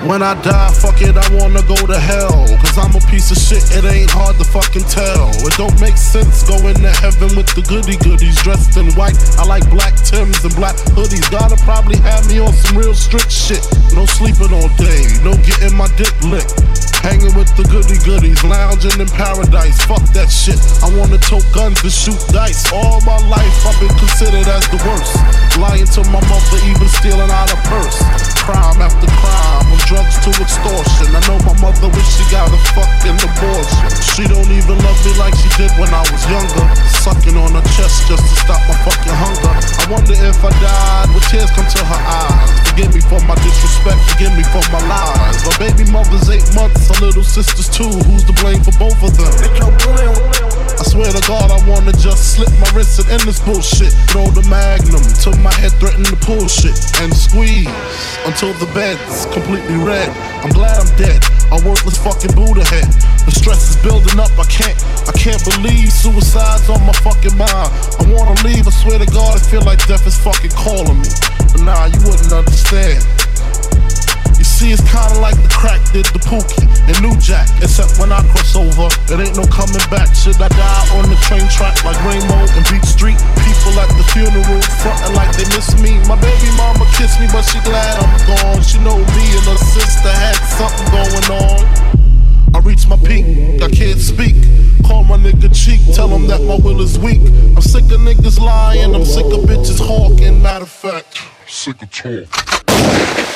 When I die, fuck it, I wanna go to hell. Cause I'm a piece of shit, it ain't hard to fucking tell. It don't make sense going to heaven with the goody-goodies dressed in white. I like black Timbs and black hoodies. Gotta probably have me on some real strict shit. No sleeping all day, no getting my dick licked. Hanging with the goody-goodies, lounging in paradise. Fuck that shit, I wanna tote guns and shoot dice. All my life I've been considered as the worst. Lying to my mother, even stealing out a purse. Crime after crime, from drugs to extortion. I know my mother wish she got a fucking abortion. She don't even love me like she did when I was younger. Sucking on her chest just to stop my fucking hunger. I wonder if I died, would tears come to her eyes? Forgive me for my disrespect, forgive me for my lies. My baby mother's 8 months, her little sister's 2. Who's to blame for both of them? I swear to God, I wanna just slip my wrist and end this bullshit. Throw the magnum till my head threaten to pull shit. And squeeze until the bed's completely red. I'm glad I'm dead, a worthless fucking Buddha head. The stress is building up, I can't believe suicide's on my fucking mind. I wanna leave, I swear to God, I feel like death is fucking calling me. But nah, you wouldn't understand. You see, it's kinda like the crack did the Pookie and New Jack. Except when I cross over, it ain't no coming back. Should I die on the train track like Rainbow and Beat Street? People at the funeral frontin' like they miss me. My baby mama kissed me, but she glad I'm gone. She know me and her sister had something going on. I reached my peak, I can't speak. Call my nigga cheek, tell him that my will is weak. I'm sick of niggas lying, I'm sick of bitches hawking. Matter of fact, sick of talk.